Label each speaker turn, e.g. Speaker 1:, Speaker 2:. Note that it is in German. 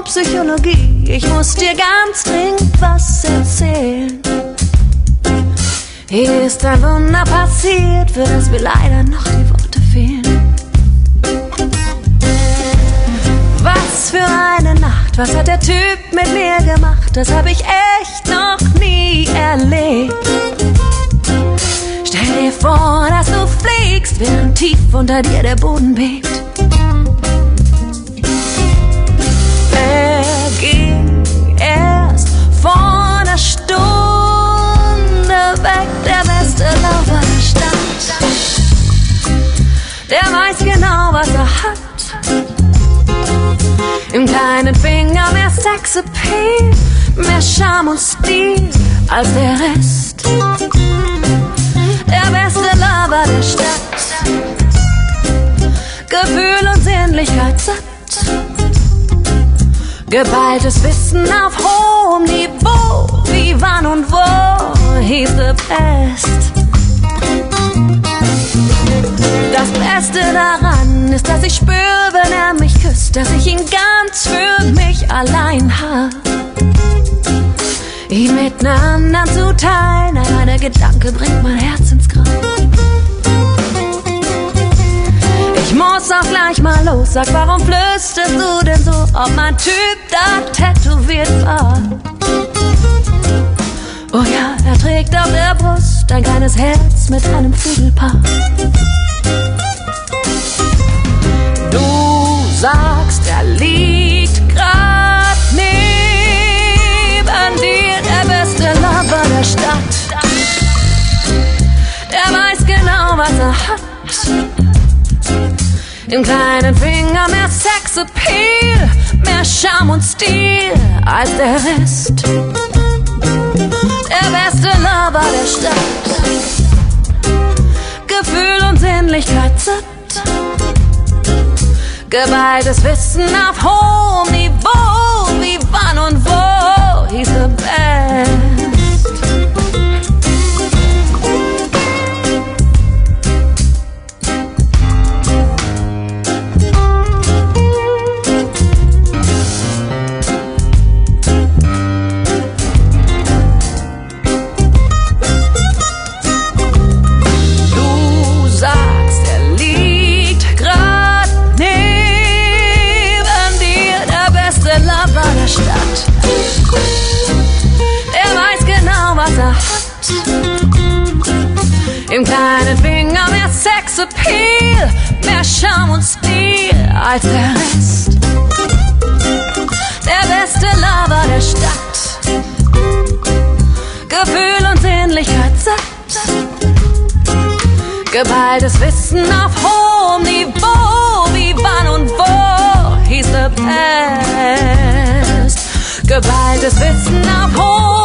Speaker 1: Psychologie. Ich muss dir ganz dringend was erzählen. Hier ist ein Wunder passiert, für das mir leider noch die Worte fehlen. Was für eine Nacht, was hat der Typ mit mir gemacht? Das hab ich echt noch nie erlebt. Stell dir vor, dass du fliegst, während tief unter dir der Boden bebt. Er ging erst vor einer Stunde weg, der beste Laufer der Stadt. Der weiß genau, was er hat. Im kleinen Finger mehr Sexappeal, mehr Charme und Stil als der Rest. Der beste Lover der Stadt, Gefühl und Sinnlichkeit satt, geballtes Wissen auf hohem Niveau, wie wann und wo hieß the best. Das Beste daran ist, dass ich spüre, wenn er mich küsst, dass ich ihn ganz für mich allein hab. Ihn mit ner anderen zu teilen, allein der Gedanke bringt mein Herz ins Grab. Ich muss auch gleich mal los, sag, warum flüsterst du denn so, ob mein Typ da tätowiert war? Oh ja, er trägt auf der Brust ein kleines Herz mit einem Flügelpaar. Du sagst, er liegt grad neben dir, der beste Lover der Stadt. Der weiß genau, was er hat. Im kleinen Finger mehr Sexappeal, mehr Charme und Stil als der Rest. Der beste Lover der Stadt, Gefühl und Sinnlichkeit satt, geballtes Wissen auf hohem Niveau, wie wann und wo hieß the best. Im kleinen Finger mehr Sexappeal, mehr Charme und Stil als der Rest. Der beste Lover der Stadt, Gefühl und Sinnlichkeit satt, geballtes Wissen auf hohem Niveau, wie wann und wo hieß the best. Geballtes Wissen auf hohem